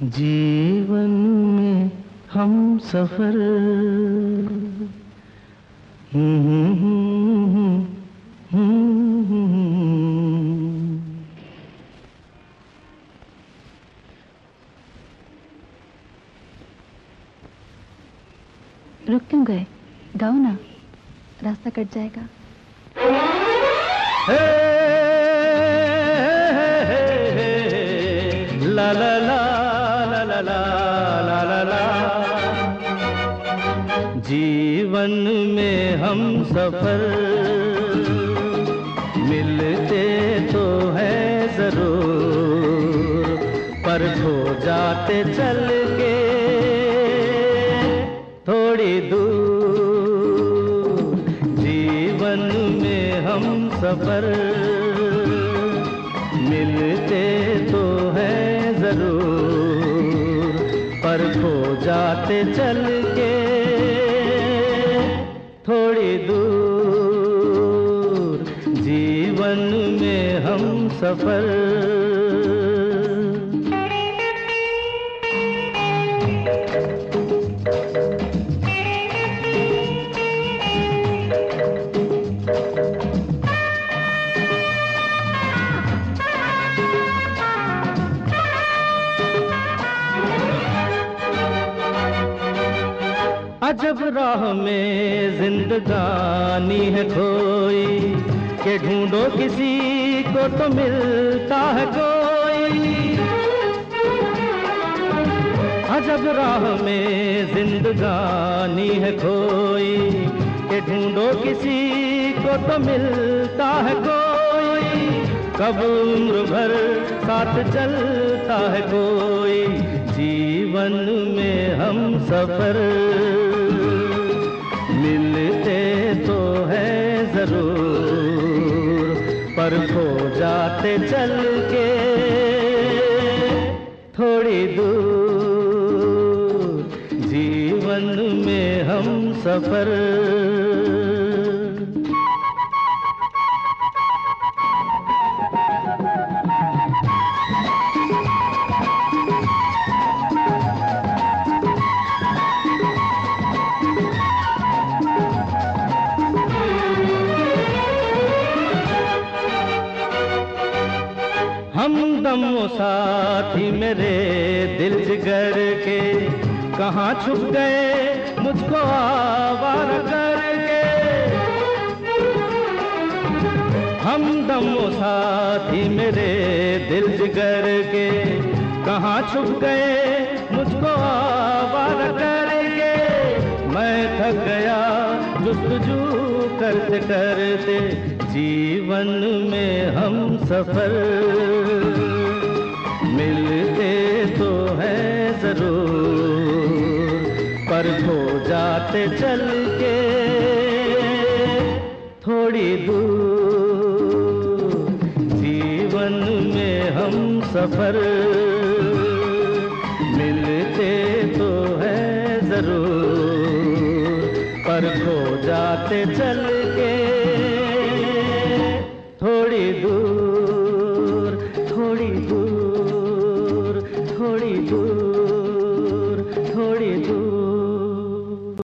जीवन में हम सफर रुक क्यों गए? गाओ ना, रास्ता कट जाएगा। ला ला ला ला ला ला ला ला। जीवन में हम सफर मिलते तो है जरूर, पर खो जाते चल के थोड़ी दूर। जीवन में हम सफर मिलते तो है जरूर, पर खो जाते चल के थोड़ी दूर। जीवन में हम सफर अजब राह में जिंदगानी है खोई, के ढूंढो किसी को तो मिलता है कोई। अजब राह में जिंदगानी है खोई, के ढूंढो किसी को तो मिलता है कोई। कब उम्र भर साथ चलता है कोई। जीवन में हम सफर मिलते तो है जरूर, पर खो जाते चल के थोड़ी दूर। जीवन में हम सफर हमदम वो साथी मेरे दिल जिगर के, कहाँ छुप गए मुझको आवारा करके। हमदम वो साथी मेरे दिल जिगर के, कहाँ छुप गए मुझको आवारा करके। मैं थक गया जुस्तजू करते करते। जीवन में हम सफर मिलते तो है जरूर, पर खो जाते चल के थोड़ी दूर। जीवन में हम सफर मिलते तो है जरूर, पर खो जाते चल के